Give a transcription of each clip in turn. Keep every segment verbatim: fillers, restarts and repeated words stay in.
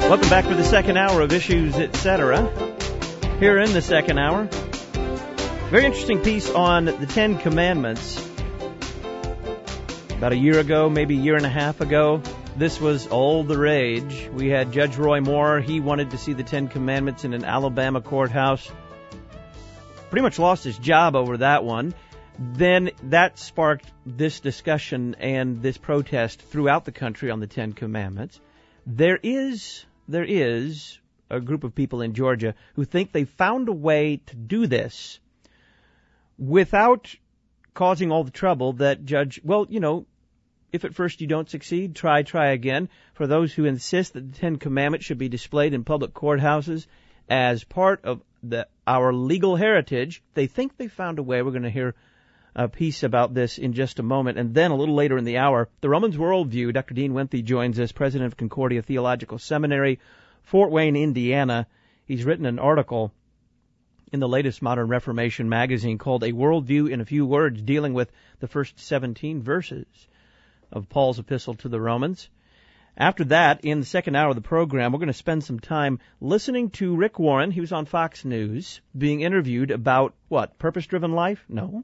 Welcome back for the second hour of Issues, et cetera. Here in the second hour, very interesting piece on the Ten Commandments. About a year ago, maybe a year and a half ago, this was all the rage. We had Judge Roy Moore. He wanted to see the Ten Commandments in an Alabama courthouse. Pretty much lost his job over that one. Then that sparked this discussion and this protest throughout the country on the Ten Commandments. There is... There is a group of people in Georgia who think they found a way to do this without causing all the trouble that Judge, well, you know, if at first you don't succeed, try, try again. For those who insist that the Ten Commandments should be displayed in public courthouses as part of the, our legal heritage, they think they found a way. We're going to hear a piece about this in just a moment. And then a little later in the hour, the Romans Worldview, Doctor Dean Winthy joins us, president of Concordia Theological Seminary, Fort Wayne, Indiana. He's written an article in the latest Modern Reformation magazine called A Worldview in a Few Words, dealing with the first seventeen verses of Paul's epistle to the Romans. After that, in the second hour of the program, we're going to spend some time listening to Rick Warren. He was on Fox News being interviewed about, what, purpose-driven life? No.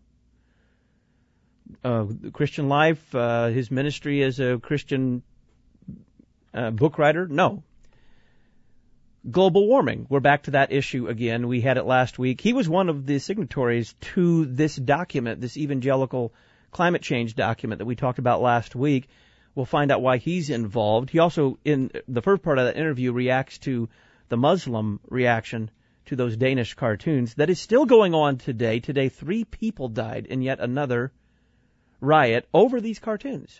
Uh, Christian life, uh, his ministry as a Christian uh, book writer? No. Global warming. We're back to that issue again. We had it last week. He was one of the signatories to this document, this evangelical climate change document that we talked about last week. We'll find out why he's involved. He also, in the first part of that interview, reacts to the Muslim reaction to those Danish cartoons. That is still going on today. Today, three people died in yet another riot over these cartoons.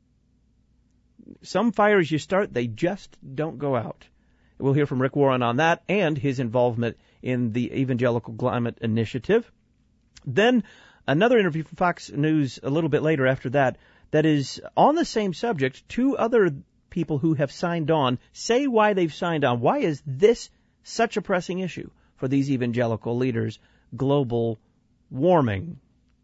Some fires you start, they just don't go out. We'll hear from Rick Warren on that and his involvement in the Evangelical Climate Initiative. Then another interview from Fox News a little bit later after that that is on the same subject. Two other people who have signed on say why they've signed on. Why is this such a pressing issue for these evangelical leaders? Global warming.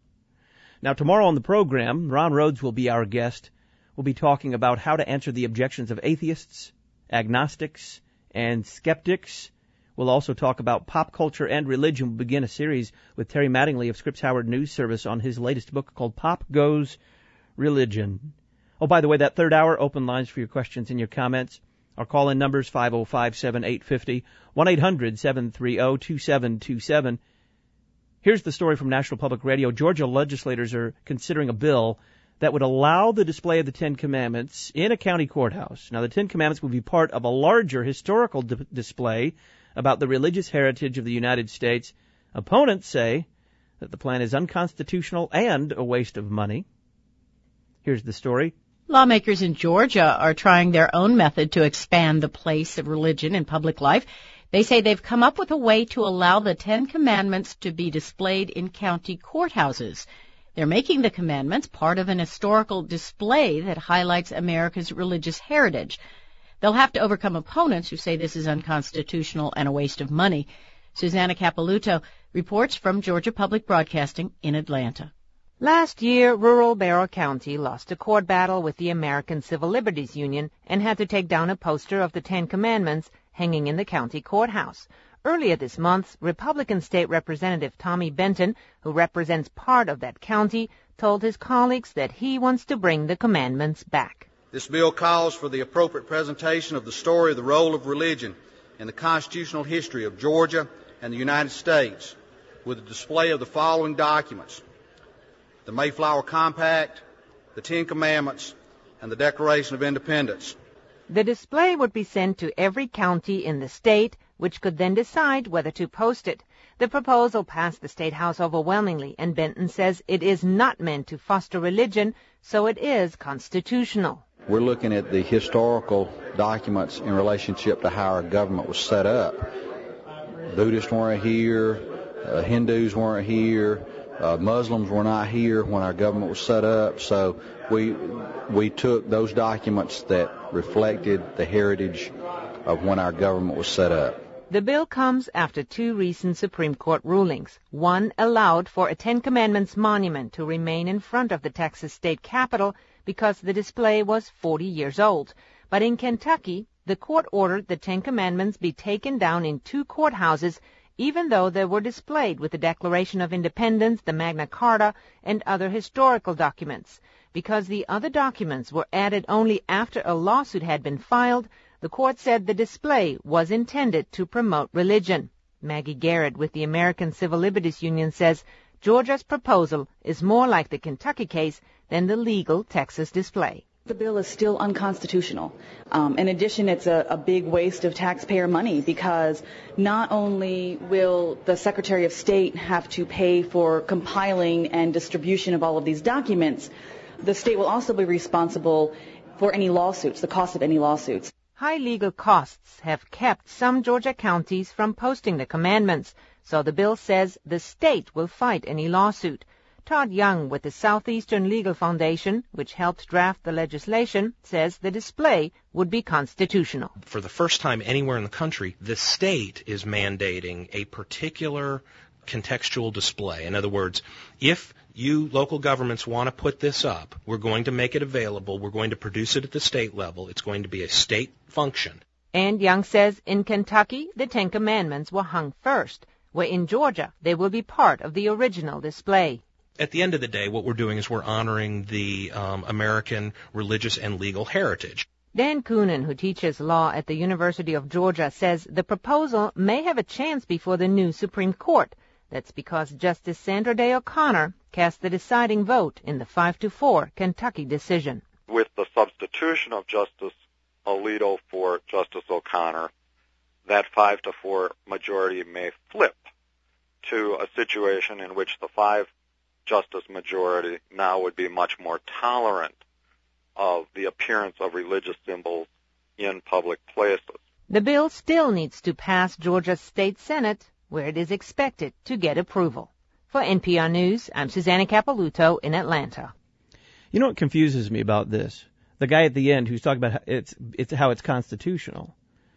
Now, tomorrow on the program, Ron Rhodes will be our guest. We'll be talking about how to answer the objections of atheists, agnostics, and skeptics. We'll also talk about pop culture and religion. We'll begin a series with Terry Mattingly of Scripps Howard News Service on his latest book called Pop Goes Religion. Oh, by the way, that third hour, open lines for your questions and your comments. Our call-in numbers, five oh five, seven eight five oh, one eight hundred, seven three oh, two seven two seven. Here's the story from National Public Radio. Georgia legislators are considering a bill that would allow the display of the Ten Commandments in a county courthouse. Now, the Ten Commandments will be part of a larger historical di- display about the religious heritage of the United States. Opponents say that the plan is unconstitutional and a waste of money. Here's the story. Lawmakers in Georgia are trying their own method to expand the place of religion in public life. They say they've come up with a way to allow the Ten Commandments to be displayed in county courthouses. They're making the commandments part of an historical display that highlights America's religious heritage. They'll have to overcome opponents who say this is unconstitutional and a waste of money. Susanna Capilouto reports from Georgia Public Broadcasting in Atlanta. Last year, rural Barrow County lost a court battle with the American Civil Liberties Union and had to take down a poster of the Ten Commandments hanging in the county courthouse. Earlier this month, Republican State Representative Tommy Benton, who represents part of that county, told his colleagues that he wants to bring the commandments back. This bill calls for the appropriate presentation of the story of the role of religion in the constitutional history of Georgia and the United States, with a display of the following documents: the Mayflower Compact, the Ten Commandments, and the Declaration of Independence. The display would be sent to every county in the state, which could then decide whether to post it. The proposal passed the State House overwhelmingly, and Benton says it is not meant to foster religion, so it is constitutional. We're looking at the historical documents in relationship to how our government was set up. Buddhists weren't here, uh, Hindus weren't here, uh, Muslims were not here when our government was set up, so we we took those documents that reflected the heritage of when our government was set up. The bill comes after two recent Supreme Court rulings. One allowed for a Ten Commandments monument to remain in front of the Texas state capitol because the display was forty years old. But in Kentucky, the court ordered the Ten Commandments be taken down in two courthouses, even though they were displayed with the Declaration of Independence, the Magna Carta, and other historical documents. Because the other documents were added only after a lawsuit had been filed, the court said the display was intended to promote religion. Maggie Garrett with the American Civil Liberties Union says Georgia's proposal is more like the Kentucky case than the legal Texas display. The bill is still unconstitutional. Um, in addition, it's a, a big waste of taxpayer money because not only will the Secretary of State have to pay for compiling and distribution of all of these documents, the state will also be responsible for any lawsuits, the cost of any lawsuits. High legal costs have kept some Georgia counties from posting the commandments, so the bill says the state will fight any lawsuit. Todd Young with the Southeastern Legal Foundation, which helped draft the legislation, says the display would be constitutional. For the first time anywhere in the country, the state is mandating a particular contextual display. In other words, if you local governments want to put this up, we're going to make it available, we're going to produce it at the state level, it's going to be a state function. And Young says in Kentucky, the Ten Commandments were hung first, where in Georgia they will be part of the original display. At the end of the day, what we're doing is we're honoring the um, American religious and legal heritage. Dan Coonan, who teaches law at the University of Georgia, says the proposal may have a chance before the new Supreme Court. That's because Justice Sandra Day O'Connor cast the deciding vote in the five to four Kentucky decision. With the substitution of Justice Alito for Justice O'Connor, that five to four majority may flip to a situation in which the five justice majority now would be much more tolerant of the appearance of religious symbols in public places. The bill still needs to pass Georgia's state Senate, where it is expected to get approval. For N P R News, I'm Susanna Capelouto in Atlanta. You know what confuses me about this? The guy at the end who's talking about how it's, it's how it's constitutional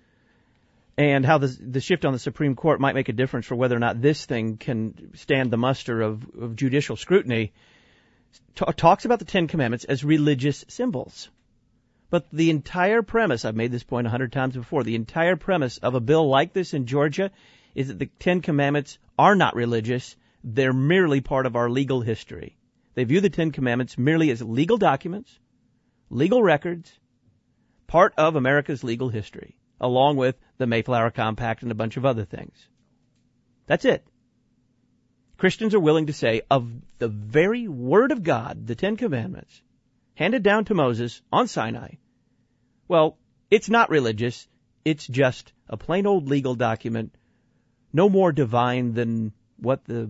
and how the, the shift on the Supreme Court might make a difference for whether or not this thing can stand the muster of, of judicial scrutiny, t- talks about the Ten Commandments as religious symbols. But the entire premise, I've made this point a hundred times before, the entire premise of a bill like this in Georgia is that the Ten Commandments are not religious. They're merely part of our legal history. They view the Ten Commandments merely as legal documents, legal records, part of America's legal history, along with the Mayflower Compact and a bunch of other things. That's it. Christians are willing to say of the very Word of God, the Ten Commandments, handed down to Moses on Sinai, well, it's not religious. It's just a plain old legal document, no more divine than what the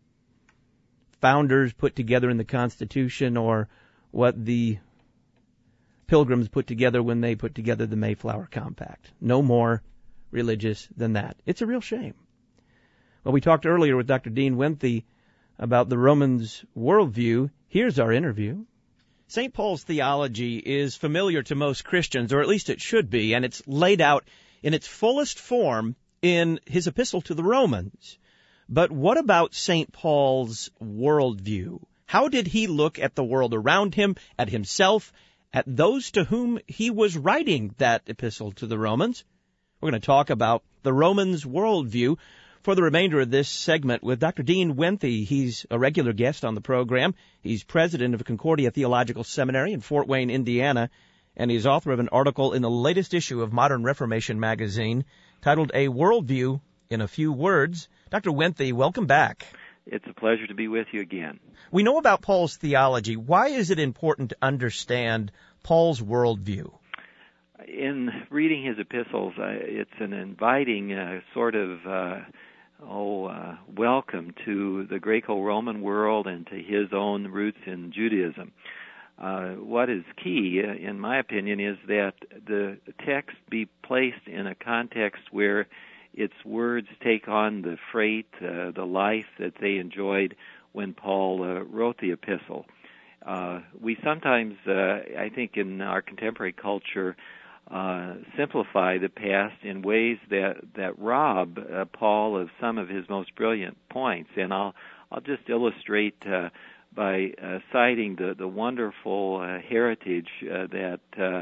founders put together in the Constitution or what the Pilgrims put together when they put together the Mayflower Compact. No more religious than that. It's a real shame. Well, we talked earlier with Doctor Dean Winthy about the Romans worldview. Here's our interview. Saint Paul's theology is familiar to most Christians, or at least it should be, and it's laid out in its fullest form in his epistle to the Romans. But what about Saint Paul's worldview? How did he look at the world around him, at himself, at those to whom he was writing that epistle to the Romans? We're going to talk about the Romans worldview for the remainder of this segment with Doctor Dean Winthy. He's a regular guest on the program. He's president of Concordia Theological Seminary in Fort Wayne, Indiana, and he's author of an article in the latest issue of Modern Reformation magazine titled A Worldview in a Few Words. Doctor Winthy, welcome back. It's a pleasure to be with you again. We know about Paul's theology. Why is it important to understand Paul's worldview? In reading his epistles, uh, it's an inviting uh, sort of uh, oh uh, welcome to the Greco-Roman world and to his own roots in Judaism. Uh, what is key, uh, in my opinion, is that the text be placed in a context where its words take on the freight, uh, the life that they enjoyed when Paul uh, wrote the epistle. Uh, we sometimes, uh, I think in our contemporary culture, uh, simplify the past in ways that, that rob uh, Paul of some of his most brilliant points. And I'll, I'll just illustrate uh, by uh, citing the, the wonderful uh, heritage uh, that uh,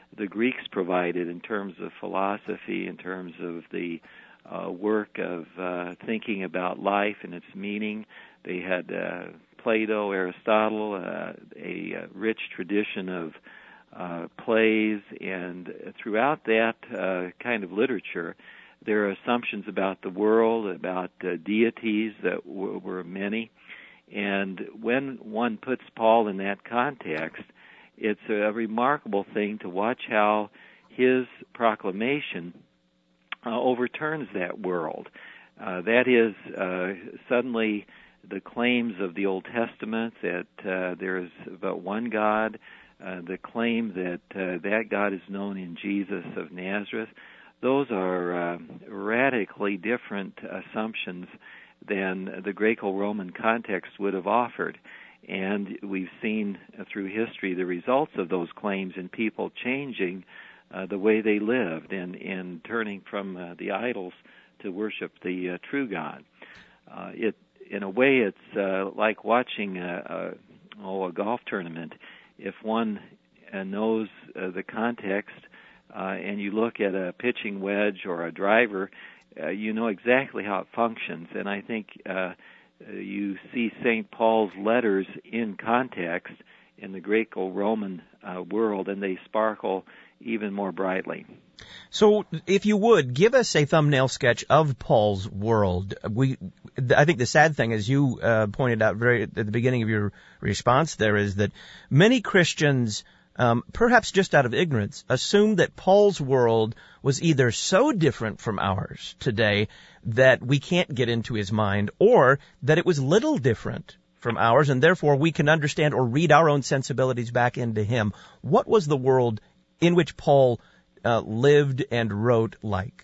the Greeks provided in terms of philosophy, in terms of the uh, work of uh, thinking about life and its meaning. They had uh, Plato, Aristotle, uh, a, a rich tradition of uh, plays, and throughout that uh, kind of literature, there are assumptions about the world, about uh, deities that w- were many. And when one puts Paul in that context, it's a remarkable thing to watch how his proclamation uh, overturns that world. Uh, that is, uh, suddenly the claims of the Old Testament that uh, there is but one God, uh, the claim that uh, that God is known in Jesus of Nazareth, those are uh, radically different assumptions than the Greco-Roman context would have offered. And we've seen uh, through history the results of those claims in people changing uh, the way they lived and, and turning from uh, the idols to worship the uh, true God. Uh, it, in a way, it's uh, like watching a, a, oh, a golf tournament. If one uh, knows uh, the context uh, and you look at a pitching wedge or a driver, uh, you know exactly how it functions. And I think uh, you see Saint Paul's letters in context in the Greco-Roman uh, world, and they sparkle even more brightly. So, if you would, give us a thumbnail sketch of Paul's world. We, I think the sad thing, as you uh, pointed out very at the beginning of your response there, is that many Christians, um, perhaps just out of ignorance, assume that Paul's world was either so different from ours today that we can't get into his mind, or that it was little different from ours, and therefore we can understand or read our own sensibilities back into him. What was the world in which Paul uh, lived and wrote like?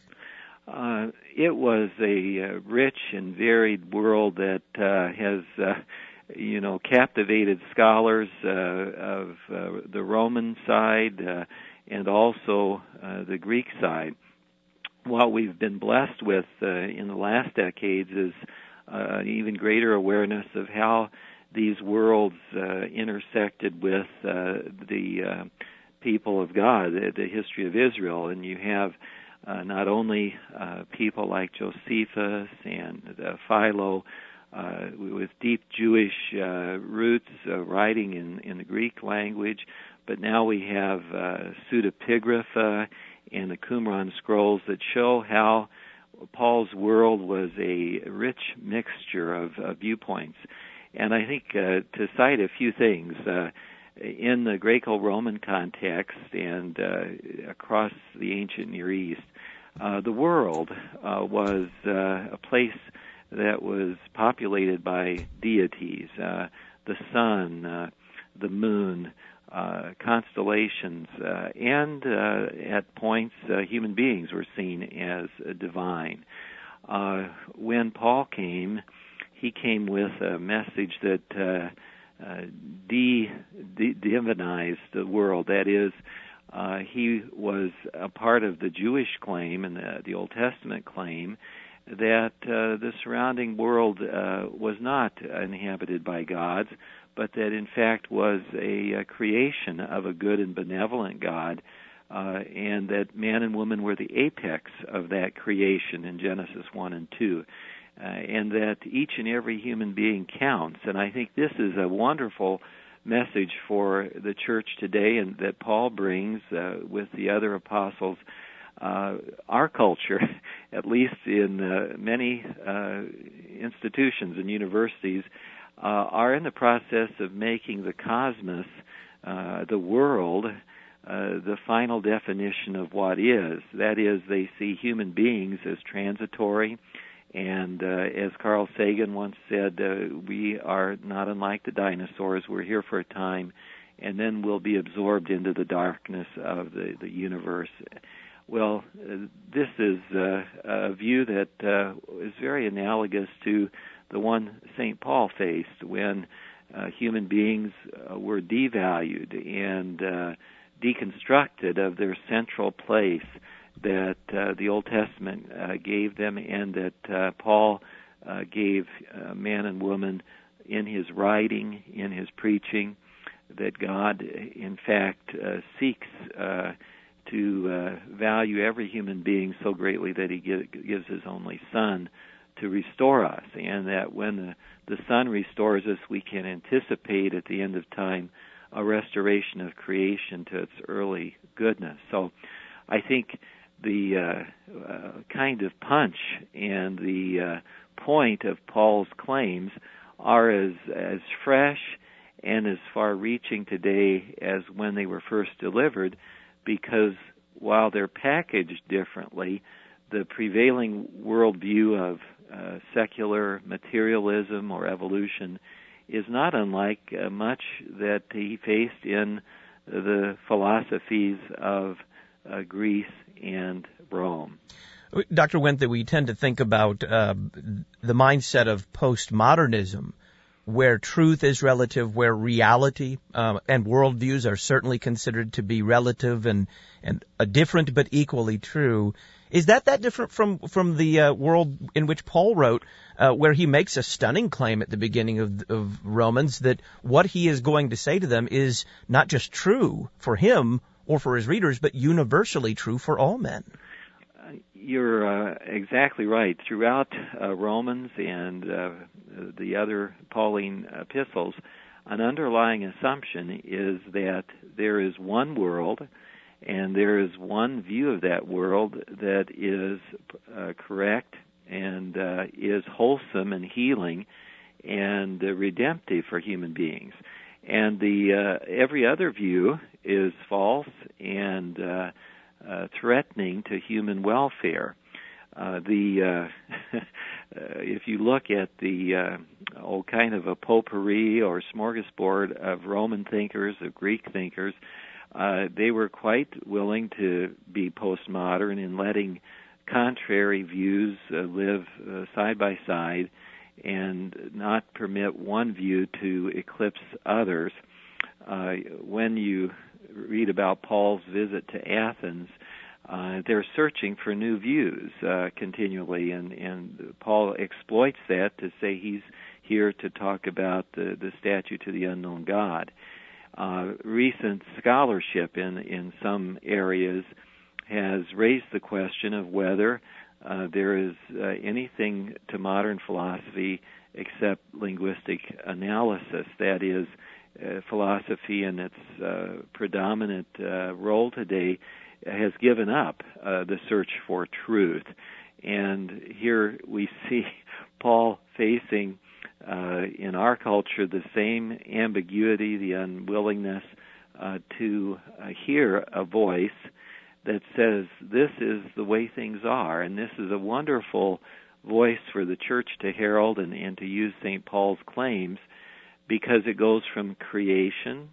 Uh, it was a uh, rich and varied world that uh, has, uh, you know, captivated scholars uh, of uh, the Roman side uh, and also uh, the Greek side. What we've been blessed with uh, in the last decades is uh, an even greater awareness of how these worlds uh, intersected with uh, the uh, people of God, the, the history of Israel. And you have uh, not only uh, people like Josephus and uh, Philo uh, with deep Jewish uh, roots uh, writing in, in the Greek language, but now we have uh, pseudepigrapha and the Qumran scrolls that show how Paul's world was a rich mixture of uh, viewpoints. And I think uh, to cite a few things, uh, in the Greco-Roman context and uh, across the ancient Near East, uh, the world uh, was uh, a place that was populated by deities, uh, the sun, uh, the moon, uh, constellations, uh, and uh, at points uh, human beings were seen as uh, divine. Uh, when Paul came, he came with a message that uh, uh, de, de, divinized the world. That is, uh, he was a part of the Jewish claim and the, the Old Testament claim that uh, the surrounding world uh, was not inhabited by gods, but that in fact was a, a creation of a good and benevolent God, uh, and that man and woman were the apex of that creation in Genesis one and two, uh, and that each and every human being counts. And I think this is a wonderful message for the church today, and that Paul brings uh, with the other apostles. Uh, our culture, at least in uh, many uh, institutions and universities, uh, are in the process of making the cosmos, uh, the world, uh, the final definition of what is. That is, they see human beings as transitory, and uh, as Carl Sagan once said, uh, we are not unlike the dinosaurs. We're here for a time, and then we'll be absorbed into the darkness of the, the universe. Well, uh, this is uh, a view that uh, is very analogous to the one Saint Paul faced when uh, human beings uh, were devalued and uh, deconstructed of their central place that uh, the Old Testament uh, gave them, and that uh, Paul uh, gave uh, man and woman in his writing, in his preaching, that God, in fact, uh, seeks uh, to uh, value every human being so greatly that he give, gives his only Son to restore us, and that when the, the Son restores us, we can anticipate at the end of time a restoration of creation to its early goodness. So I think the uh, uh, kind of punch and the uh, point of Paul's claims are as, as fresh and as far-reaching today as when they were first delivered, because while they're packaged differently, the prevailing worldview of uh, secular materialism or evolution is not unlike uh, much that he faced in the philosophies of uh, Greece and Rome. Doctor Winthe, we tend to think about uh, the mindset of postmodernism, where truth is relative, where reality uh, and worldviews are certainly considered to be relative and and uh, different but equally true. Is that that different from from the uh, world in which Paul wrote, uh, where he makes a stunning claim at the beginning of, of Romans that what he is going to say to them is not just true for him or for his readers, but universally true for all men? You're uh, exactly right. Throughout uh, Romans and uh, the other Pauline epistles, an underlying assumption is that there is one world, and there is one view of that world that is uh, correct and uh, is wholesome and healing and uh, redemptive for human beings. And the uh, every other view is false and uh, uh, threatening to human welfare. Uh, the uh, if you look at the uh, old kind of a potpourri or smorgasbord of Roman thinkers, of Greek thinkers, uh, they were quite willing to be postmodern in letting contrary views uh, live uh, side by side and not permit one view to eclipse others. Uh, when you read about Paul's visit to Athens, uh, they're searching for new views uh, continually, and, and Paul exploits that to say he's here to talk about the, the statue to the unknown God. Uh, recent scholarship in, in some areas has raised the question of whether uh, there is uh, anything to modern philosophy except linguistic analysis. That is, uh, philosophy in its uh, predominant uh, role today has given up uh, the search for truth. And here we see Paul facing uh, in our culture the same ambiguity, the unwillingness uh, to uh, hear a voice that says this is the way things are, and this is a wonderful voice for the church to herald and, and to use Saint Paul's claims, because it goes from creation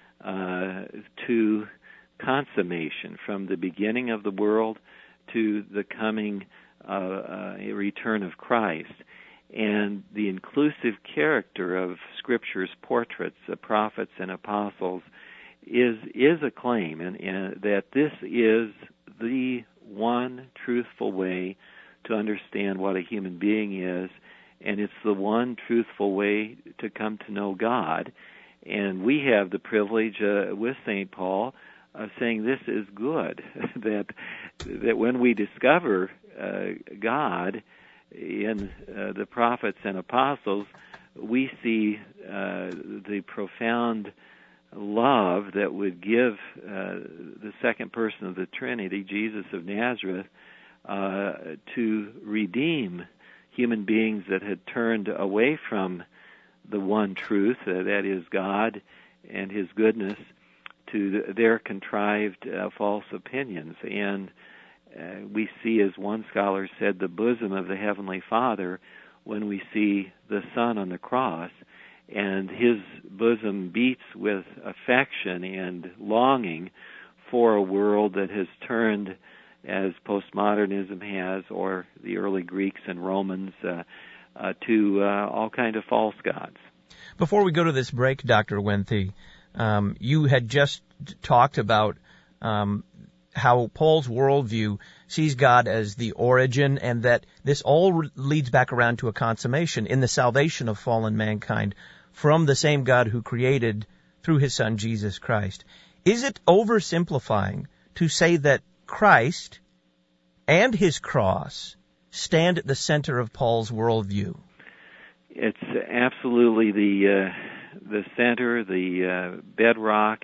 uh, to consummation, from the beginning of the world to the coming uh, uh, return of Christ. And the inclusive character of Scripture's portraits, the prophets and apostles, is is a claim, and, and that this is the one truthful way to understand what a human being is, and it's the one truthful way to come to know God. And we have the privilege uh, with Saint Paul of saying this is good, that that when we discover uh, God in uh, the prophets and apostles, we see uh, the profound love that would give uh, the second person of the Trinity, Jesus of Nazareth, uh, to redeem human beings that had turned away from the one truth, uh, that is God and His goodness, to their contrived uh, false opinions. And uh, we see, as one scholar said, the bosom of the Heavenly Father when we see the Son on the cross, and His bosom beats with affection and longing for a world that has turned, as postmodernism has, or the early Greeks and Romans, uh, uh, to uh, all kind of false gods. Before we go to this break, Doctor Winthe, um, you had just talked about um, how Paul's worldview sees God as the origin, and that this all re- leads back around to a consummation in the salvation of fallen mankind from the same God who created through His Son, Jesus Christ. Is it oversimplifying to say that Christ and his cross stand at the center of Paul's worldview? It's absolutely the uh, the center, the uh, bedrock,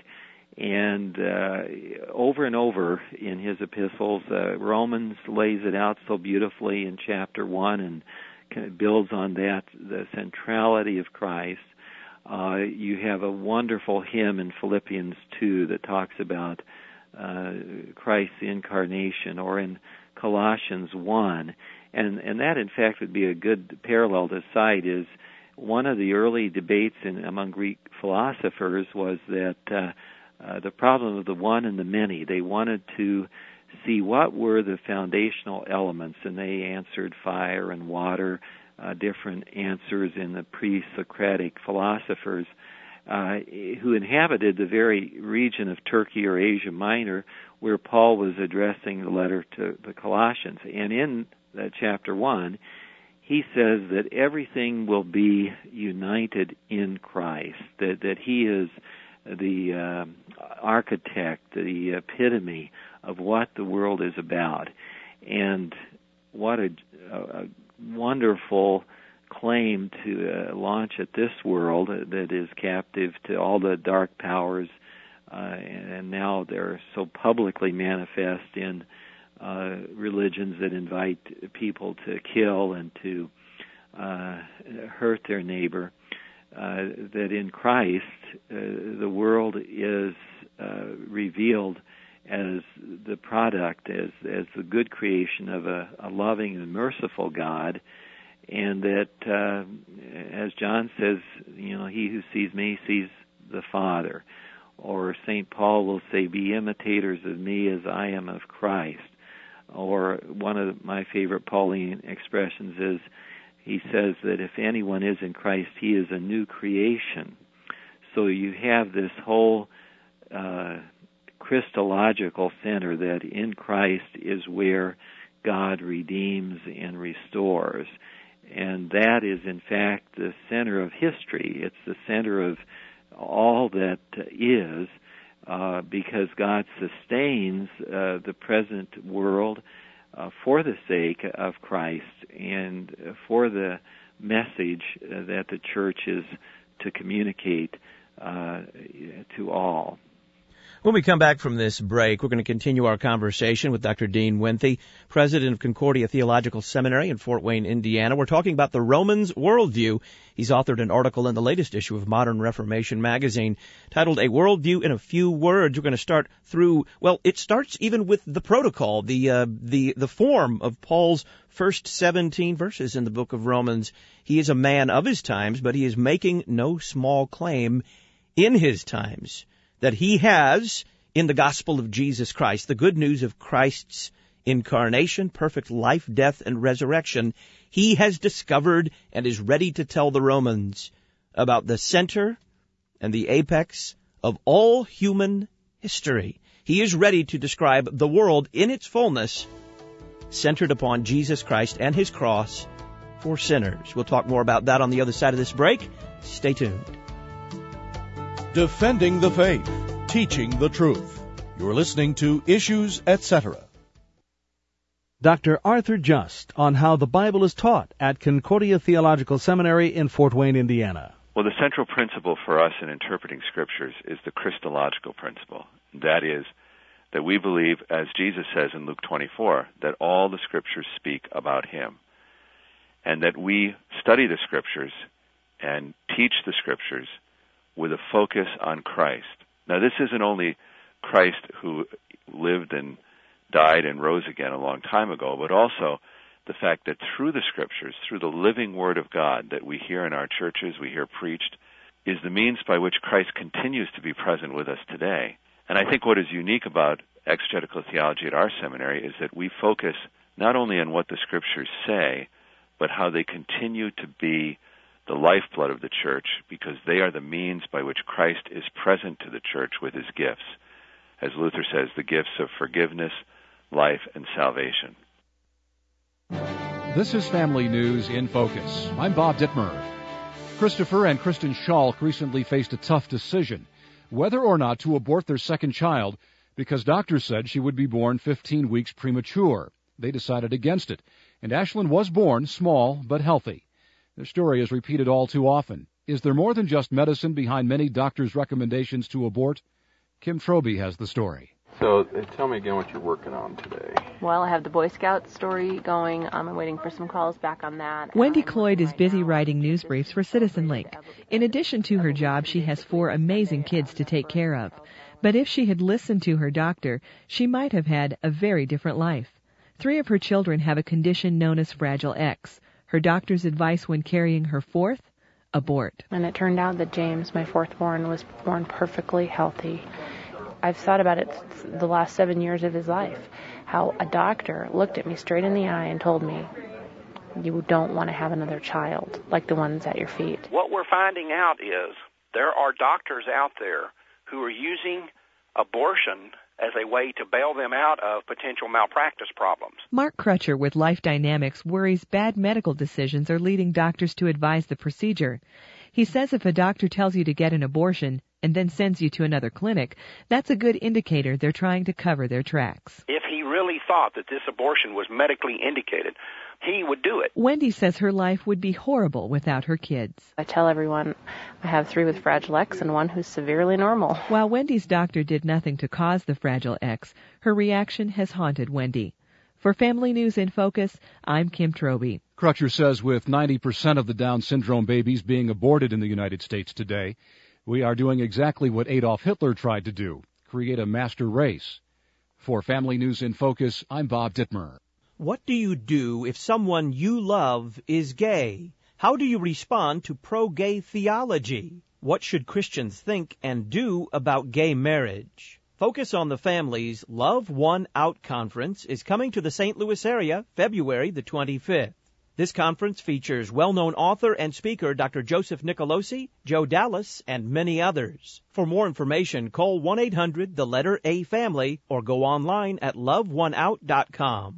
and uh, over and over in his epistles, uh, Romans lays it out so beautifully in chapter one and kind of builds on that, the centrality of Christ. Uh, you have a wonderful hymn in Philippians two that talks about uh, Christ's incarnation, or in Colossians one. And, and that, in fact, would be a good parallel to cite. Is one of the early debates in, among Greek philosophers was that uh, uh, the problem of the one and the many. They wanted to see what were the foundational elements, and they answered fire and water, uh, different answers in the pre-Socratic philosophers uh, who inhabited the very region of Turkey or Asia Minor where Paul was addressing the letter to the Colossians. And in that chapter one, he says that everything will be united in Christ, that, that he is the uh, architect, the epitome of what the world is about. And what a, a wonderful claim to uh, launch at this world that is captive to all the dark powers, uh, and now they're so publicly manifest in uh, religions that invite people to kill and to uh, hurt their neighbor. Uh, that in Christ, uh, the world is uh, revealed as the product, as as the good creation of a, a loving and merciful God, and that, uh, as John says, you know, he who sees me sees the Father. Or Saint Paul will say, be imitators of me as I am of Christ. Or one of my favorite Pauline expressions is, he says that if anyone is in Christ, he is a new creation. So you have this whole uh, Christological center that in Christ is where God redeems and restores. And that is, in fact, the center of history. It's the center of all that is, uh, because God sustains uh, the present world uh, for the sake of Christ and for the message uh, that the church is to communicate uh, to all. When we come back from this break, we're going to continue our conversation with Doctor Dean Winthy, president of Concordia Theological Seminary in Fort Wayne, Indiana. We're talking about the Romans worldview. He's authored an article in the latest issue of Modern Reformation magazine titled A Worldview in a Few Words. We're going to start through, well, it starts even with the protocol, the uh, the the form of Paul's first seventeen verses in the book of Romans. He is a man of his times, but he is making no small claim in his times that he has, in the gospel of Jesus Christ, the good news of Christ's incarnation, perfect life, death, and resurrection, he has discovered and is ready to tell the Romans about the center and the apex of all human history. He is ready to describe the world in its fullness, centered upon Jesus Christ and his cross for sinners. We'll talk more about that on the other side of this break. Stay tuned. Defending the faith, teaching the truth. You're listening to Issues, et cetera. Doctor Arthur Just on how the Bible is taught at Concordia Theological Seminary in Fort Wayne, Indiana. Well, the central principle for us in interpreting Scriptures is the Christological principle. That is, that we believe, as Jesus says in Luke twenty-four, that all the Scriptures speak about Him, and that we study the Scriptures and teach the Scriptures with a focus on Christ. Now, this isn't only Christ who lived and died and rose again a long time ago, but also the fact that through the Scriptures, through the living Word of God that we hear in our churches, we hear preached, is the means by which Christ continues to be present with us today. And I think what is unique about exegetical theology at our seminary is that we focus not only on what the Scriptures say, but how they continue to be the lifeblood of the church, because they are the means by which Christ is present to the church with his gifts. As Luther says, the gifts of forgiveness, life, and salvation. This is Family News in Focus. I'm Bob Dittmer. Christopher and Kristen Schalk recently faced a tough decision, whether or not to abort their second child, because doctors said she would be born fifteen weeks premature. They decided against it, and Ashlyn was born small but healthy. The story is repeated all too often. Is there more than just medicine behind many doctors' recommendations to abort? Kim Trobe has the story. So uh, tell me again what you're working on today. Well, I have the Boy Scout story going. Um, I'm waiting for some calls back on that. Wendy Cloyd is busy writing news briefs for CitizenLink. In addition to her job, she has four amazing kids to take care of. But if she had listened to her doctor, she might have had a very different life. Three of her children have a condition known as Fragile X. Her doctor's advice when carrying her fourth? Abort. And it turned out that James, my fourth born, was born perfectly healthy. I've thought about it the last seven years of his life, how a doctor looked at me straight in the eye and told me, you don't want to have another child like the ones at your feet. What we're finding out is there are doctors out there who are using abortion as a way to bail them out of potential malpractice problems. Mark Crutcher with Life Dynamics worries bad medical decisions are leading doctors to advise the procedure. He says if a doctor tells you to get an abortion and then sends you to another clinic, that's a good indicator they're trying to cover their tracks. If he really thought that this abortion was medically indicated, he would do it. Wendy says her life would be horrible without her kids. I tell everyone I have three with Fragile X and one who's severely normal. While Wendy's doctor did nothing to cause the Fragile X, her reaction has haunted Wendy. For Family News in Focus, I'm Kim Trobe. Crutcher says with ninety percent of the Down syndrome babies being aborted in the United States today, we are doing exactly what Adolf Hitler tried to do, create a master race. For Family News in Focus, I'm Bob Dittmer. What do you do if someone you love is gay? How do you respond to pro-gay theology? What should Christians think and do about gay marriage? Focus on the Family's Love One Out Conference is coming to the Saint Louis area February the twenty-fifth. This conference features well-known author and speaker Doctor Joseph Nicolosi, Joe Dallas, and many others. For more information, call one eight hundred the letter A family or go online at love one out dot com.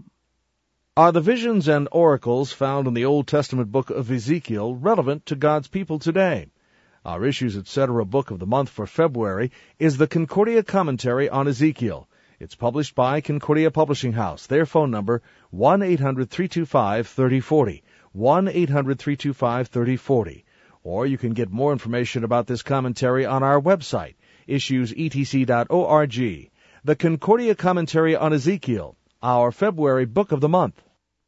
Are the visions and oracles found in the Old Testament book of Ezekiel relevant to God's people today? Our Issues Etc. book of the month for February is the Concordia Commentary on Ezekiel. It's published by Concordia Publishing House. Their phone number, one eight hundred three two five three oh four oh, one eight hundred three two five three oh four oh. Or you can get more information about this commentary on our website, issues e t c dot org. The Concordia Commentary on Ezekiel, our February book of the month.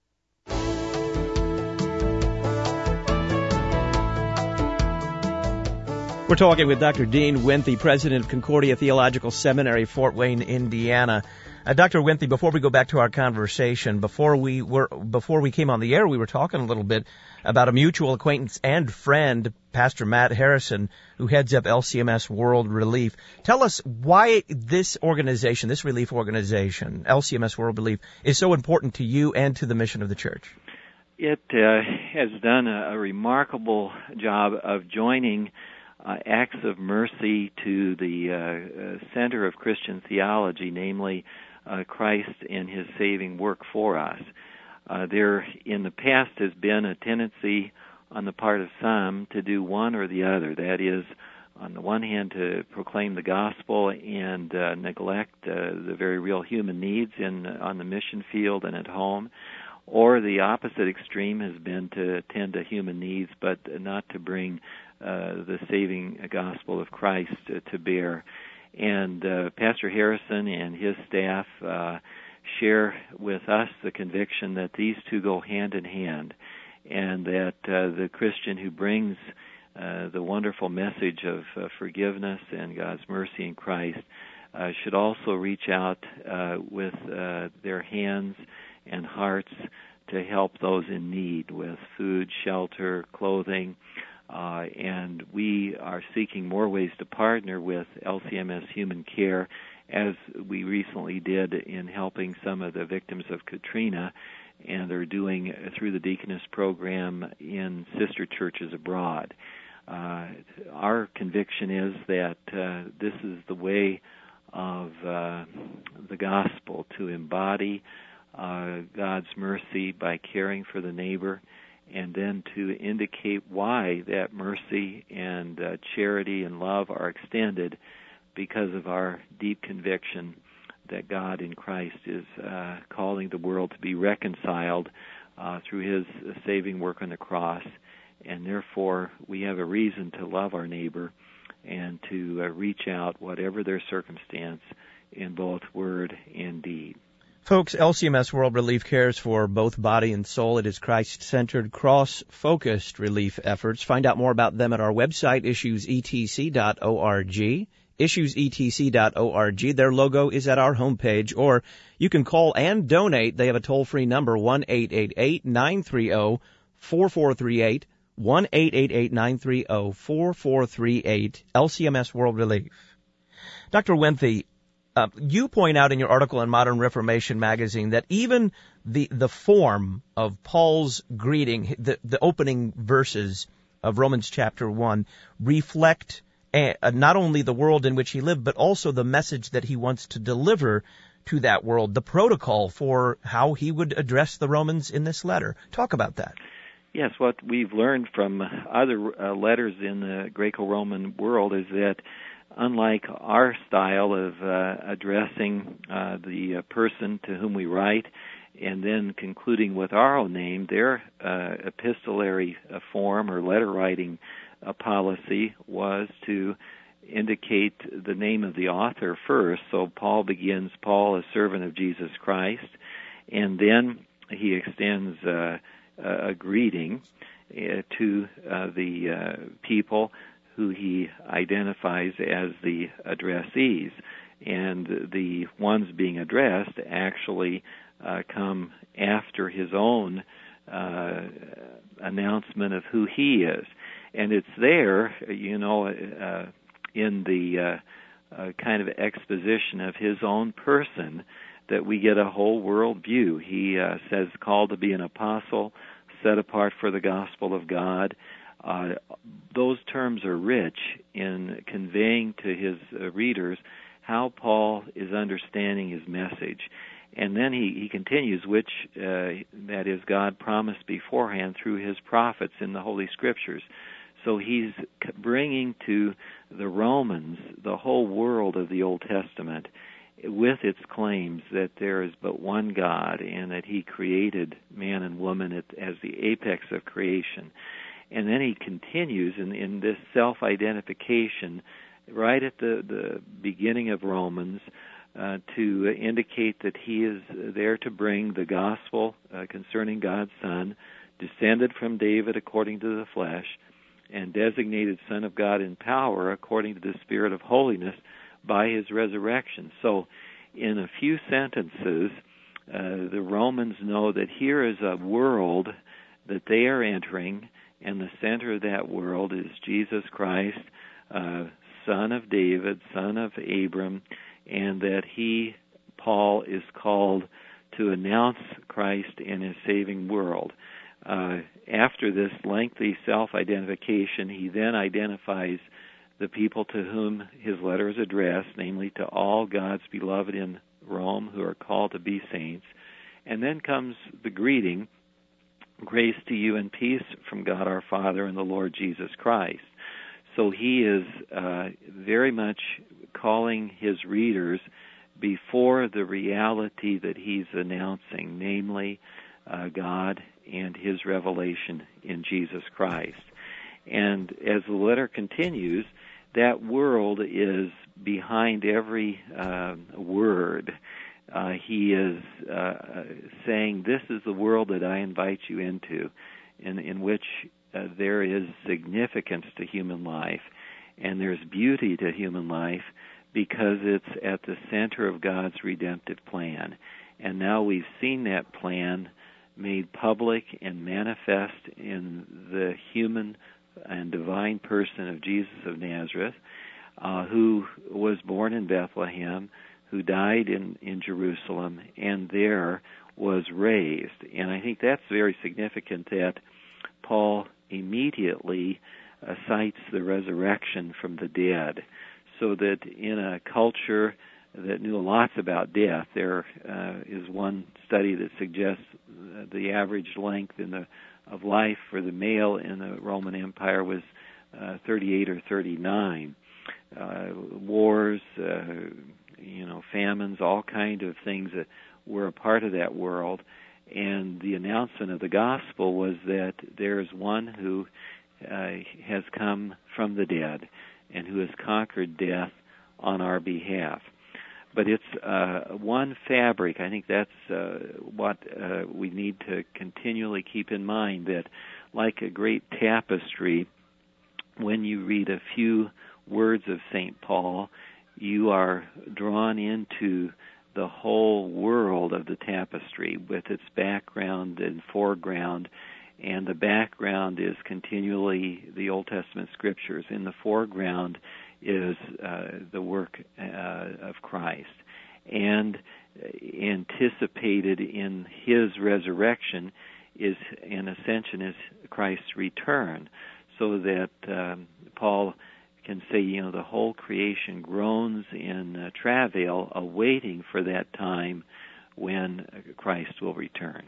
We're talking with Doctor Dean Winthy, president of Concordia Theological Seminary, Fort Wayne, Indiana. Uh, Doctor Winthy, before we go back to our conversation, before we were before we came on the air, we were talking a little bit about a mutual acquaintance and friend, Pastor Matt Harrison, who heads up L C M S World Relief. Tell us why this organization, this relief organization, L C M S World Relief, is so important to you and to the mission of the church. It uh, has done a, a remarkable job of joining Uh, acts of mercy to the uh, uh, center of Christian theology, namely uh, Christ and His saving work for us. Uh, there, in the past, has been a tendency on the part of some to do one or the other. That is, on the one hand, to proclaim the gospel and uh, neglect uh, the very real human needs in on the mission field and at home. Or the opposite extreme has been to tend to human needs, but not to bring uh, the saving gospel of Christ uh, to bear. And uh, Pastor Harrison and his staff uh, share with us the conviction that these two go hand in hand, and that uh, the Christian who brings uh, the wonderful message of uh, forgiveness and God's mercy in Christ uh, should also reach out uh, with uh, their hands and hearts to help those in need with food, shelter, clothing, uh, and we are seeking more ways to partner with L C M S Human Care, as we recently did in helping some of the victims of Katrina, and are doing through the Deaconess program in sister churches abroad. Uh, our conviction is that uh, this is the way of uh, the gospel, to embody Uh, God's mercy by caring for the neighbor, and then to indicate why that mercy and uh, charity and love are extended because of our deep conviction that God in Christ is uh, calling the world to be reconciled uh, through His saving work on the cross, and therefore we have a reason to love our neighbor and to uh, reach out, whatever their circumstance, in both word and deed. Folks, L C M S World Relief cares for both body and soul. It is Christ-centered, cross-focused relief efforts. Find out more about them at our website, issues e t c dot org. issues e t c dot org. Their logo is at our homepage, or you can call and donate. They have a toll-free number, one eight eight eight, nine three zero, four four three eight, one eight eight eight, nine three zero, four four three eight, L C M S World Relief. Doctor Winthe, Uh, you point out in your article in Modern Reformation magazine that even the the form of Paul's greeting, the, the opening verses of Romans chapter one, reflect uh, not only the world in which he lived, but also the message that he wants to deliver to that world, the protocol for how he would address the Romans in this letter. Talk about that. Yes, what we've learned from other uh, letters in the Greco-Roman world is that unlike our style of uh, addressing uh, the uh, person to whom we write and then concluding with our own name, their uh, epistolary uh, form or letter writing uh, policy was to indicate the name of the author first. So Paul begins, Paul, a servant of Jesus Christ, and then he extends uh, a greeting uh, to uh, the uh, people who he identifies as the addressees. And the ones being addressed actually uh, come after his own uh, announcement of who he is. And it's there, you know, uh, in the uh, uh, kind of exposition of his own person that we get a whole world view. He uh, says, called to be an apostle, set apart for the gospel of God. Uh, those terms are rich in conveying to his uh, readers how Paul is understanding his message. And then he, he continues, which, uh, that is, God promised beforehand through his prophets in the Holy Scriptures. So he's bringing to the Romans the whole world of the Old Testament with its claims that there is but one God and that he created man and woman at, as the apex of creation. And then he continues in, in this self-identification right at the, the beginning of Romans uh, to indicate that he is there to bring the gospel uh, concerning God's Son, descended from David according to the flesh, and designated Son of God in power according to the Spirit of holiness by his resurrection. So in a few sentences, uh, the Romans know that here is a world that they are entering, and the center of that world is Jesus Christ, uh, son of David, son of Abram, and that he, Paul, is called to announce Christ in his saving world. Uh, after this lengthy self-identification, he then identifies the people to whom his letter is addressed, namely to all God's beloved in Rome who are called to be saints. And then comes the greeting, grace to you and peace from God our Father and the Lord Jesus Christ. So he is uh, very much calling his readers before the reality that he's announcing, namely uh, God and his revelation in Jesus Christ. And as the letter continues, that world is behind every uh, word. Uh, he is uh, saying, this is the world that I invite you into, in, in which uh, there is significance to human life, and there's beauty to human life, because it's at the center of God's redemptive plan. And now we've seen that plan made public and manifest in the human and divine person of Jesus of Nazareth, uh, who was born in Bethlehem, who died in, in Jerusalem, and there was raised. And I think that's very significant that Paul immediately uh, cites the resurrection from the dead, so that in a culture that knew lots about death, there uh, is one study that suggests the average length in the of life for the male in the Roman Empire was uh, thirty-eight or thirty-nine. Uh, wars, uh, you know, famines, all kind of things that were a part of that world. And the announcement of the gospel was that there is one who uh, has come from the dead and who has conquered death on our behalf. But it's uh, one fabric. I think that's uh, what uh, we need to continually keep in mind, that like a great tapestry, when you read a few words of Saint Paul, you are drawn into the whole world of the tapestry with its background and foreground. And the background is continually the Old Testament scriptures. In the foreground is uh, the work uh, of Christ. And anticipated in his resurrection is, and ascension is Christ's return. So that um, Paul can say, you know, the whole creation groans in uh, travail, awaiting for that time when Christ will return.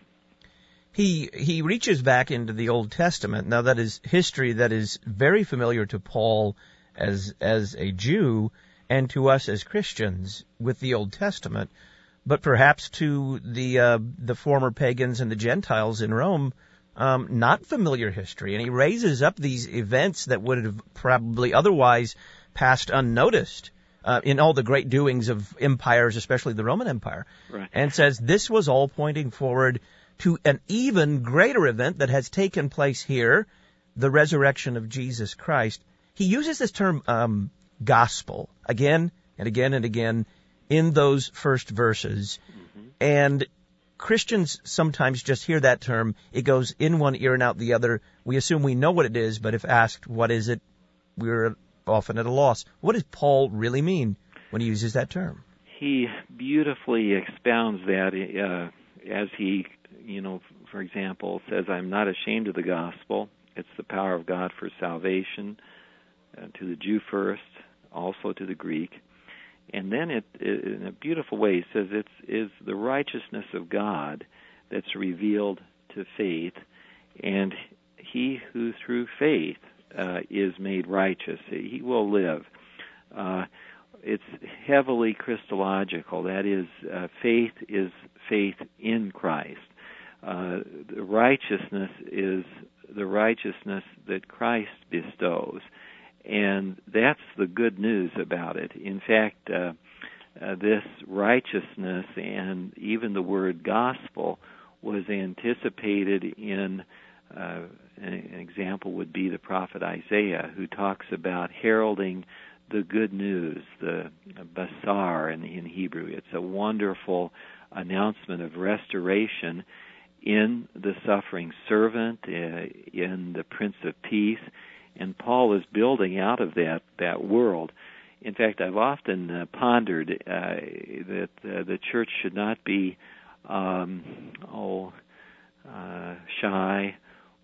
He he reaches back into the Old Testament. Now, that is history that is very familiar to Paul as as a Jew and to us as Christians with the Old Testament, but perhaps to the uh, the former pagans and the Gentiles in Rome, um, not familiar history. And he raises up these events that would have probably otherwise passed unnoticed uh, in all the great doings of empires, especially the Roman Empire, right. And says this was all pointing forward to an even greater event that has taken place here, the resurrection of Jesus Christ. He uses this term um, gospel again and again and again in those first verses. Mm-hmm. And Christians sometimes just hear that term. It goes in one ear and out the other. We assume we know what it is, but if asked what is it, we're often at a loss. What does Paul really mean when he uses that term? He beautifully expounds that uh, as he, you know, for example, says, I'm not ashamed of the gospel. It's the power of God for salvation, uh, to the Jew first, also to the Greek. And then it, it in a beautiful way, he says it's is the righteousness of God that's revealed to faith, and he who through faith uh, is made righteous, he will live. Uh, it's heavily Christological. That is, uh, faith is faith in Christ. Uh, the righteousness is the righteousness that Christ bestows. And that's the good news about it. In fact, uh, uh, this righteousness and even the word gospel was anticipated in, uh, an example would be the prophet Isaiah, who talks about heralding the good news, the basar in, in Hebrew. It's a wonderful announcement of restoration in the suffering servant, uh, in the Prince of Peace. And Paul is building out of that, that world. In fact, I've often uh, pondered uh, that uh, the church should not be um, oh, uh, shy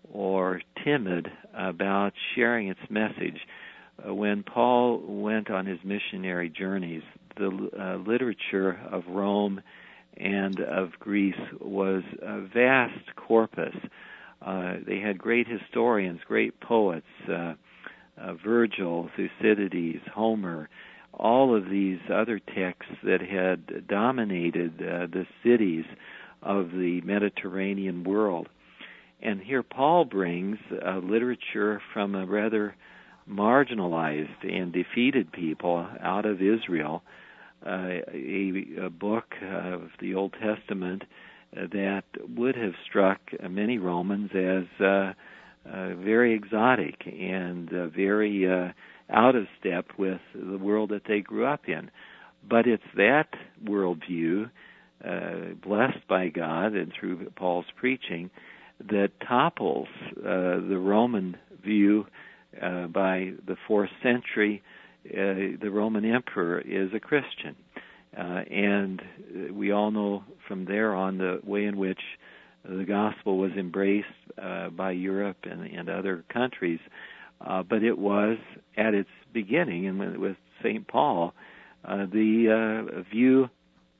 or timid about sharing its message. Uh, when Paul went on his missionary journeys, the uh, literature of Rome and of Greece was a vast corpus. Uh, they had great historians, great poets, uh, uh, Virgil, Thucydides, Homer, all of these other texts that had dominated uh, the cities of the Mediterranean world. And here Paul brings uh, literature from a rather marginalized and defeated people out of Israel, uh, a, a book of the Old Testament that would have struck many Romans as uh, uh, very exotic and uh, very uh, out of step with the world that they grew up in. But it's that worldview, uh, blessed by God and through Paul's preaching, that topples uh, the Roman view uh, by the fourth century. Uh, the Roman emperor is a Christian. Uh, and we all know from there on the way in which the gospel was embraced uh, by Europe and, and other countries. Uh, but it was, at its beginning, and with Saint Paul, uh, the uh, view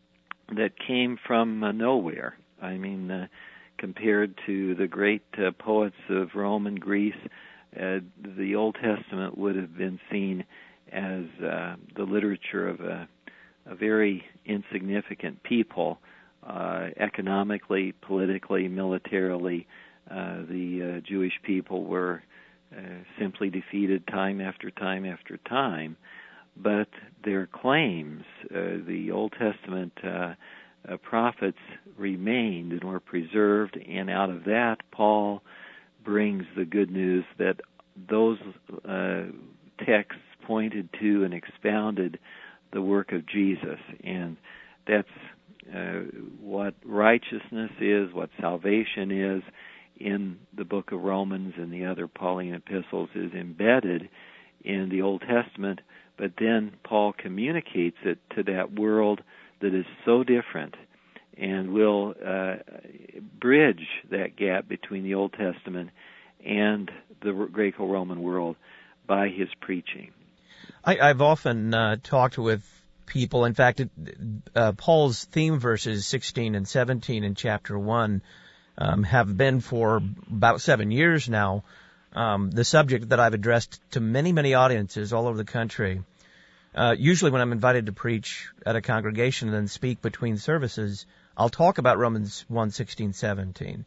that came from uh, nowhere. I mean, uh, compared to the great uh, poets of Rome and Greece, uh, the Old Testament would have been seen as uh, the literature of a a very insignificant people, uh, economically, politically, militarily. Uh, the uh, Jewish people were uh, simply defeated time after time after time. But their claims, uh, the Old Testament uh, uh, prophets remained and were preserved, and out of that, Paul brings the good news that those uh, texts pointed to and expounded the work of Jesus. And that's uh, what righteousness is, what salvation is in the book of Romans and the other Pauline epistles is embedded in the Old Testament, but then Paul communicates it to that world that is so different and will uh, bridge that gap between the Old Testament and the Greco-Roman world by his preaching. I, I've often uh, talked with people. In fact, it, uh, Paul's theme verses sixteen and seventeen in chapter one um, have been for about seven years now um, the subject that I've addressed to many, many audiences all over the country. Uh, usually when I'm invited to preach at a congregation and then speak between services, I'll talk about Romans one, sixteen, seventeen.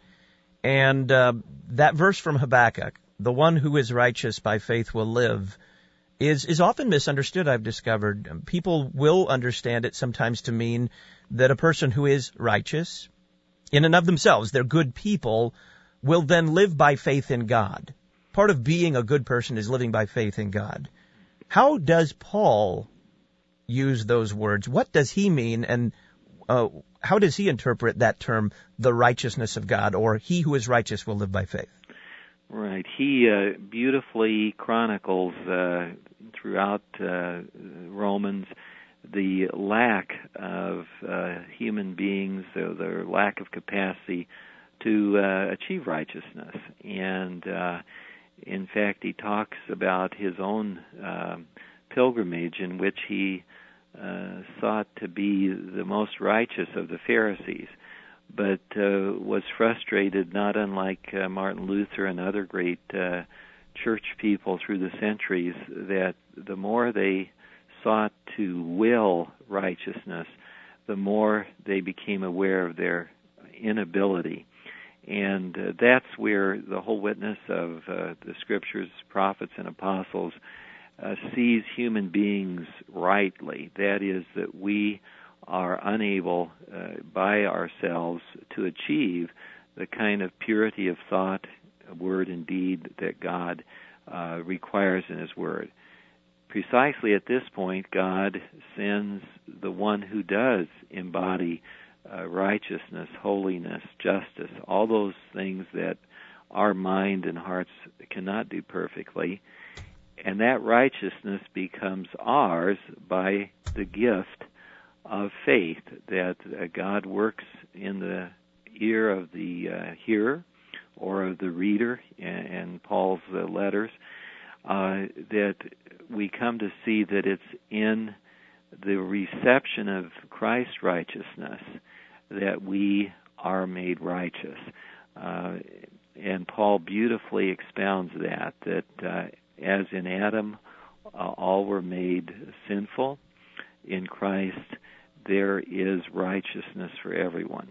And uh, that verse from Habakkuk, the one who is righteous by faith will live, is is often misunderstood, I've discovered. People will understand it sometimes to mean that a person who is righteous, in and of themselves, they're good people, will then live by faith in God. Part of being a good person is living by faith in God. How does Paul use those words? What does he mean, and uh, how does he interpret that term, the righteousness of God, or he who is righteous will live by faith? Right. He uh, beautifully chronicles uh, throughout uh, Romans the lack of uh, human beings, uh, their lack of capacity to uh, achieve righteousness. And uh, in fact, he talks about his own uh, pilgrimage in which he uh, sought to be the most righteous of the Pharisees, but uh, was frustrated, not unlike uh, Martin Luther and other great uh, church people through the centuries, that the more they sought to will righteousness, the more they became aware of their inability. And uh, that's where the whole witness of uh, the Scriptures, prophets, and apostles uh, sees human beings rightly. That is, that we are unable uh, by ourselves to achieve the kind of purity of thought, word, and deed that God uh, requires in His Word. Precisely at this point, God sends the one who does embody uh, righteousness, holiness, justice, all those things that our mind and hearts cannot do perfectly. And that righteousness becomes ours by the gift of faith, that uh, God works in the ear of the uh, hearer or of the reader, and, and Paul's uh, letters, uh, that we come to see that it's in the reception of Christ's righteousness that we are made righteous. Uh, and Paul beautifully expounds that, that uh, as in Adam uh, all were made sinful, in Christ there is righteousness for everyone.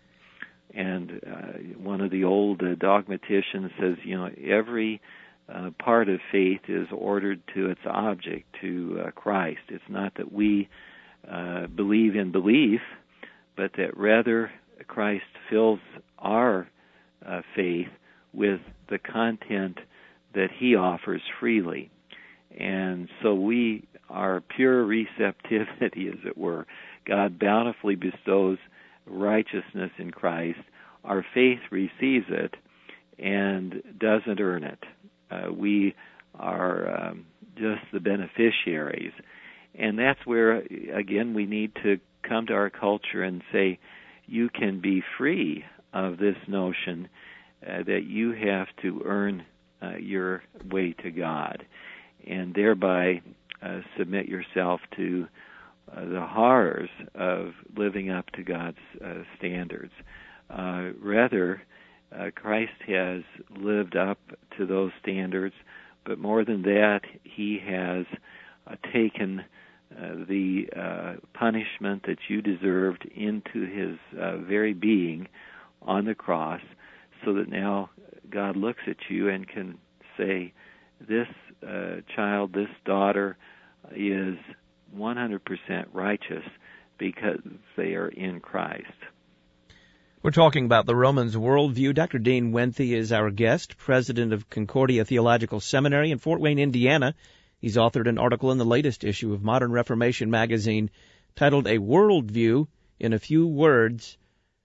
And uh, one of the old uh, dogmaticians says, you know, every uh, part of faith is ordered to its object, to uh, Christ. It's not that we uh, believe in belief, but that rather Christ fills our uh, faith with the content that He offers freely. And so we are pure receptivity, as it were. God bountifully bestows righteousness in Christ. Our faith receives it and doesn't earn it. Uh, we are um, just the beneficiaries. And that's where, again, we need to come to our culture and say, you can be free of this notion uh, that you have to earn uh, your way to God, and thereby uh, submit yourself to uh, the horrors of living up to God's uh, standards. Uh, rather, uh, Christ has lived up to those standards, but more than that, He has uh, taken uh, the uh, punishment that you deserved into his uh, very being on the cross, so that now God looks at you and can say, this uh, child, this daughter is one hundred percent righteous because they are in Christ. We're talking about the Romans worldview. Doctor Dean Winthy is our guest, president of Concordia Theological Seminary in Fort Wayne, Indiana. He's authored an article in the latest issue of Modern Reformation magazine titled A Worldview in a Few Words.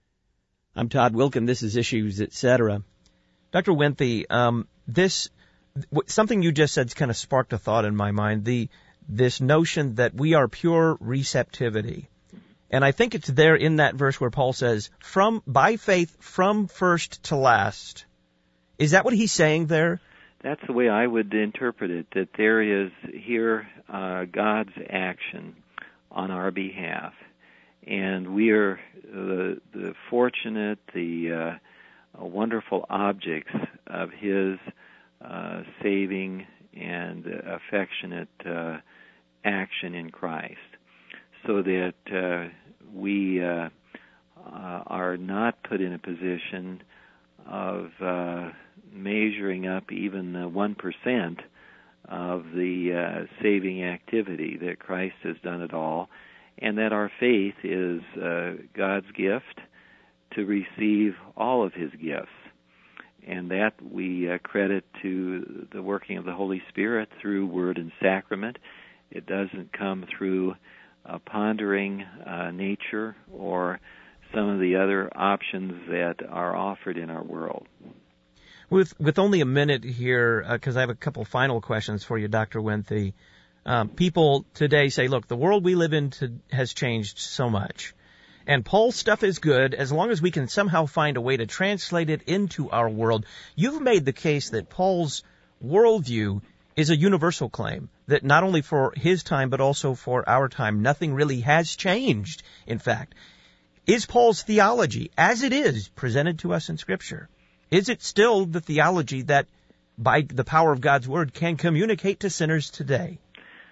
I'm Todd Wilkin. This is Issues, et cetera. Doctor Winthy, um, this something you just said kind of sparked a thought in my mind. The this notion that we are pure receptivity. And I think it's there in that verse where Paul says, "From by faith, from first to last." Is that what he's saying there? That's the way I would interpret it, that there is here uh, God's action on our behalf. And we are the, the fortunate, the uh, wonderful objects of his uh, saving and affectionate uh, action in Christ. So that uh, we uh, uh, are not put in a position of uh, measuring up even the one percent of the uh, saving activity, that Christ has done it all, and that our faith is uh, God's gift to receive all of his gifts. And that we uh, credit to the working of the Holy Spirit through word and sacrament. It doesn't come through uh, pondering uh, nature or some of the other options that are offered in our world. With with only a minute here, because uh, I have a couple final questions for you, Doctor Winthy. Um, people today say, look, the world we live in to, has changed so much. And Paul's stuff is good as long as we can somehow find a way to translate it into our world. You've made the case that Paul's worldview is a universal claim, that not only for his time but also for our time, nothing really has changed, in fact. Is Paul's theology, as it is presented to us in Scripture, is it still the theology that, by the power of God's Word, can communicate to sinners today?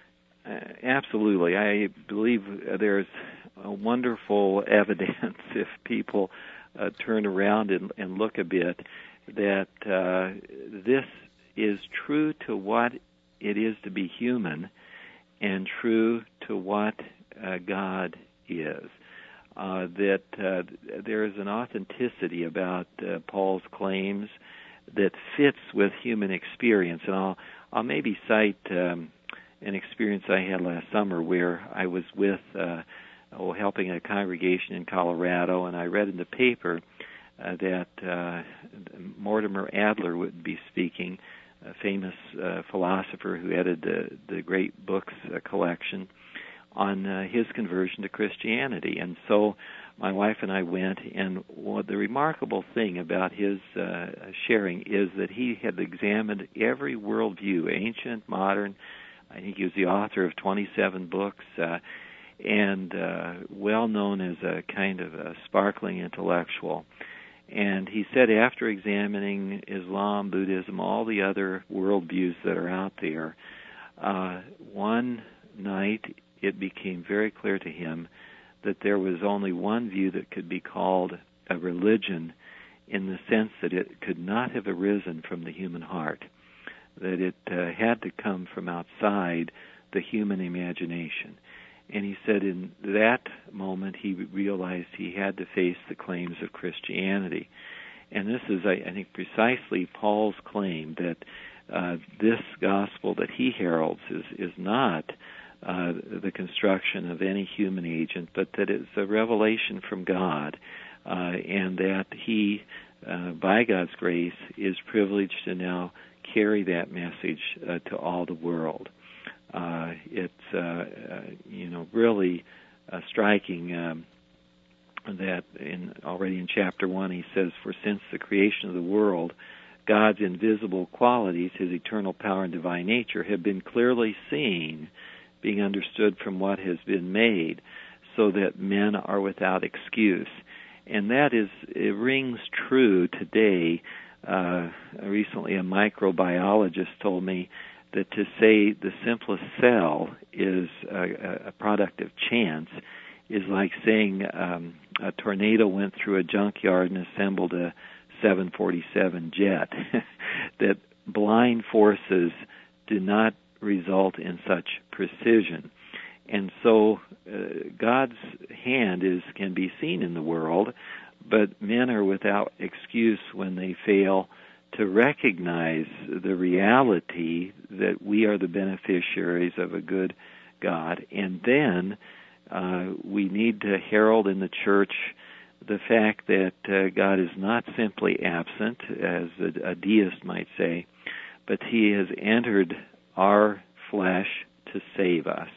Uh, absolutely. I believe there's a wonderful evidence, if people uh, turn around and, and look a bit, that uh, this is true to what it is to be human and true to what uh, God is. Uh, that uh, there is an authenticity about uh, Paul's claims that fits with human experience. And I'll, I'll maybe cite um, an experience I had last summer where I was with uh, oh, helping a congregation in Colorado, and I read in the paper uh, that uh, Mortimer Adler would be speaking, a famous uh, philosopher who edited the, the great books uh, collection, on uh, his conversion to Christianity. And so my wife and I went, and what the remarkable thing about his uh, sharing is that he had examined every worldview, ancient, modern. I think he was the author of twenty-seven books, uh, and uh, well known as a kind of a sparkling intellectual. And he said after examining Islam, Buddhism, all the other worldviews that are out there, uh, one night it became very clear to him that there was only one view that could be called a religion, in the sense that it could not have arisen from the human heart, that it uh, had to come from outside the human imagination. And he said in that moment he realized he had to face the claims of Christianity. And this is, I, I think, precisely Paul's claim, that uh, this gospel that he heralds is, is not Uh, the construction of any human agent, but that it's a revelation from God, uh, and that he, uh, by God's grace, is privileged to now carry that message uh, to all the world. Uh, it's, uh, uh, you know, really uh, striking um, that in already in chapter one he says, "For since the creation of the world, God's invisible qualities, his eternal power and divine nature, have been clearly seen, being understood from what has been made, so that men are without excuse." And that is, it rings true today. Uh, recently a microbiologist told me that to say the simplest cell is a, a product of chance is like saying um, a tornado went through a junkyard and assembled a seven forty-seven jet. That blind forces do not result in such precision. And so uh, God's hand is can be seen in the world, but men are without excuse when they fail to recognize the reality that we are the beneficiaries of a good God. And then uh, we need to herald in the church the fact that uh, God is not simply absent, as a, a deist might say, but He has entered our flesh to save us.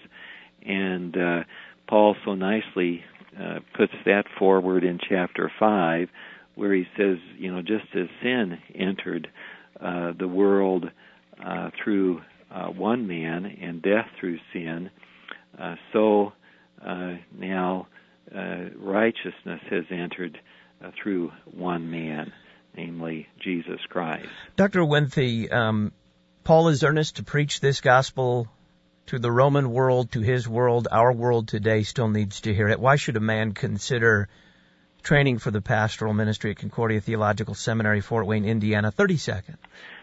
And uh, Paul so nicely uh, puts that forward in chapter five, where he says, you know, just as sin entered uh, the world uh, through uh, one man and death through sin, uh, so uh, now uh, righteousness has entered uh, through one man, namely Jesus Christ. Doctor Winthe, um, Paul is earnest to preach this gospel to the Roman world, to his world. Our world today still needs to hear it. Why should a man consider training for the pastoral ministry at Concordia Theological Seminary, Fort Wayne, Indiana? thirty seconds.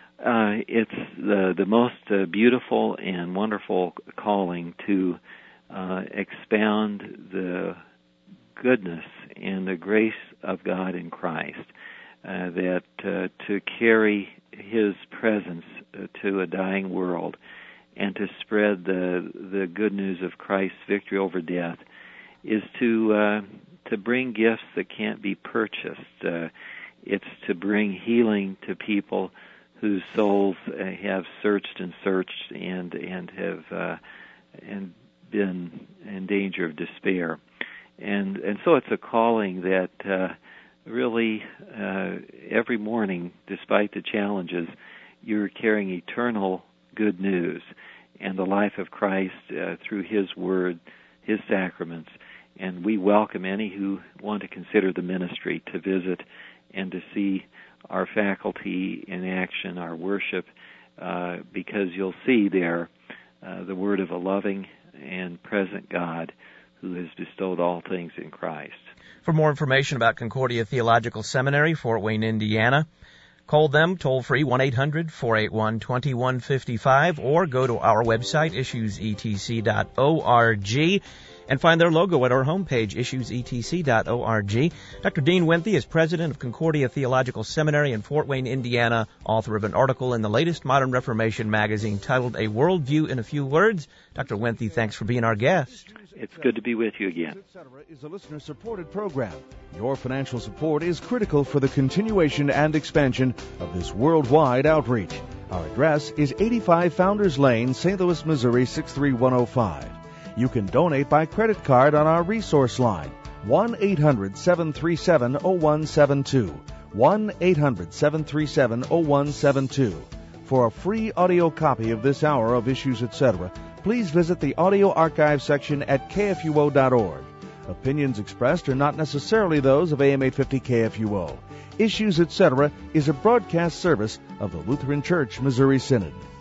Uh, it's the, the most uh, beautiful and wonderful calling to uh, expound the goodness and the grace of God in Christ, uh, that uh, to carry His presence uh, to a dying world and to spread the the good news of Christ's victory over death is to uh, to bring gifts that can't be purchased. Uh, it's to bring healing to people whose souls uh, have searched and searched and and have uh, and been in danger of despair. And and so it's a calling that uh, really uh, every morning, despite the challenges, you're carrying eternal good news and the life of Christ uh, through His Word, His sacraments. And we welcome any who want to consider the ministry to visit and to see our faculty in action, our worship, uh, because you'll see there uh, the word of a loving and present God who has bestowed all things in Christ. For more information about Concordia Theological Seminary, Fort Wayne, Indiana, call them toll-free one eight hundred four eight one two one five five or go to our website, issues e t c dot org, and find their logo at our homepage, issues e t c dot org. Doctor Dean Winthe is president of Concordia Theological Seminary in Fort Wayne, Indiana, author of an article in the latest Modern Reformation magazine titled A Worldview in a Few Words. Doctor Winthe, thanks for being our guest. It's good to be with you again. Is a listener-supported program. Your financial support is critical for the continuation and expansion of this worldwide outreach. Our address is eighty-five Founders Lane, Saint Louis, Missouri, six three one oh five. You can donate by credit card on our resource line, one eight hundred seven three seven oh one seven two, one eight hundred seven three seven oh one seven two. For a free audio copy of this hour of Issues, et cetera, please visit the audio archive section at k f u o dot org. Opinions expressed are not necessarily those of A M eight fifty K F U O. Issues, et cetera is a broadcast service of the Lutheran Church Missouri Synod.